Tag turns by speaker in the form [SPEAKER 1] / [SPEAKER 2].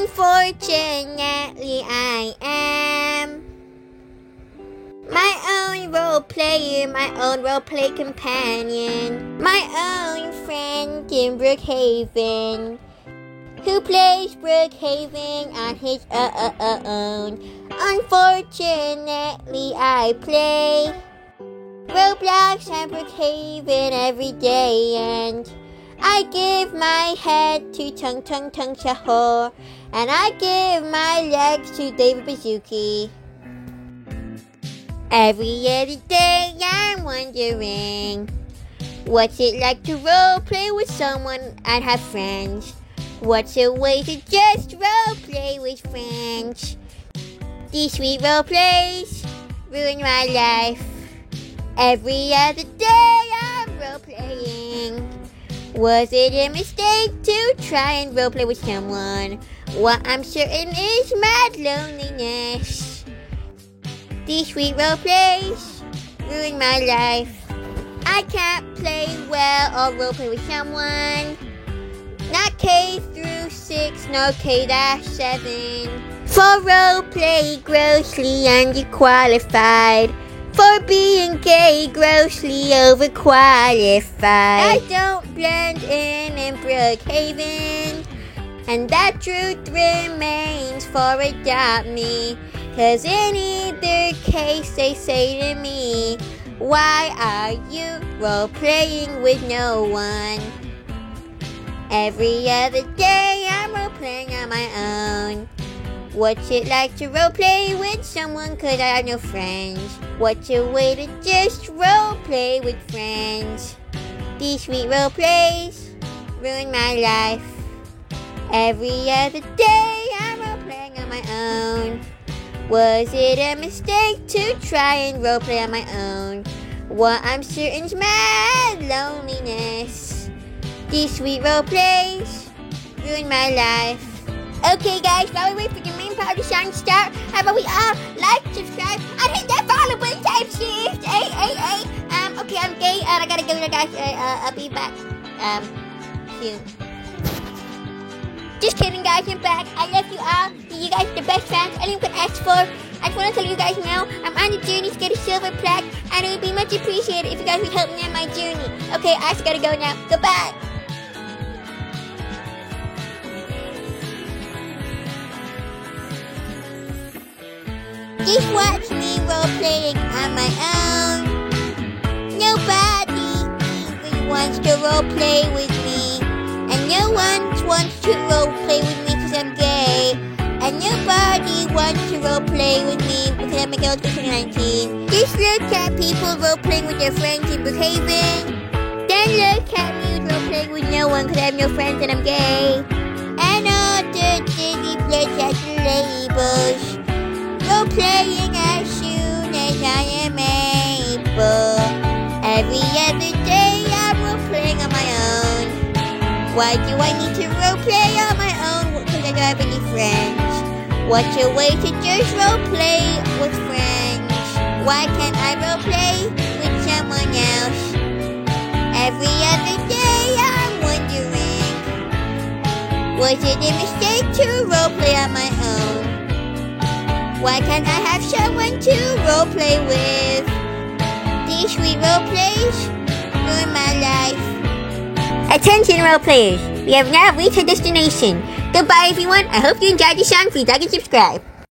[SPEAKER 1] Unfortunately, I am my own role player, my own roleplay companion, my own friend in Brookhaven, who plays Brookhaven on his own. Unfortunately, I play Roblox and Brookhaven every day, and I give my head to Tung Shahor, and I give my legs to David Baszucki. Every other day I'm wondering, what's it like to roleplay with someone and have friends? What's a way to just roleplay with friends? These sweet roleplays ruin my life. Every other day I'm roleplaying. Was it a mistake to try and roleplay with someone? What I'm certain is mad loneliness. These sweet roleplays ruin my life. I can't play well or roleplay with someone. Not K through 6, no K-7. For roleplay, grossly underqualified. For being gay, grossly overqualified. I don't blend in Brookhaven, and that truth remains for Adopt Me. 'Cause in either case they say to me, why are you role-playing with no one? Every other day I'm role-playing on my own. What's it like to role-play with someone 'cause I have no friends? What's a way to just role-play with friends? These sweet role-plays ruin my life. Every other day I'm role-playing on my own. Was it a mistake to try and roleplay on my own? What I'm certain's mad loneliness. These sweet roleplays ruin my life. Okay guys, while we wait for the main part of the song to start, how about we all like, subscribe, and hit that follow button type shift. Hey. Okay, I'm gay and I gotta go now guys. I'll be back soon. Just kidding guys, I'm back. I love you all. You guys are the best fans anyone could ask for. I just want to tell you guys now, I'm on a journey to get a silver plaque, and it would be much appreciated if you guys would help me on my journey. Okay, I just gotta go now. Goodbye. Just watch me roleplaying on my own. Nobody even wants to roleplay with me. And no one wants to roleplay with me because I'm gay. And nobody wants to roleplay with me because I'm a girl 2019. Just look at people roleplaying with their friends in Brookhaven. Then look at me roleplaying with no one because I have no friends and I'm gay. And all the dirty blood at the labels. Roleplaying as soon as I am able. Every other day I'm roleplaying on my own. Why do I need to roleplay on my own? Because I don't have any friends. What's a way to just roleplay with friends? Why can't I roleplay with someone else? Every other day I'm wondering, was it a mistake to roleplay on my own? Why can't I have someone to roleplay with? These sweet roleplays ruin my life. Attention roleplayers, we have now reached our destination. Goodbye everyone, I hope you enjoyed the song. Please like and subscribe.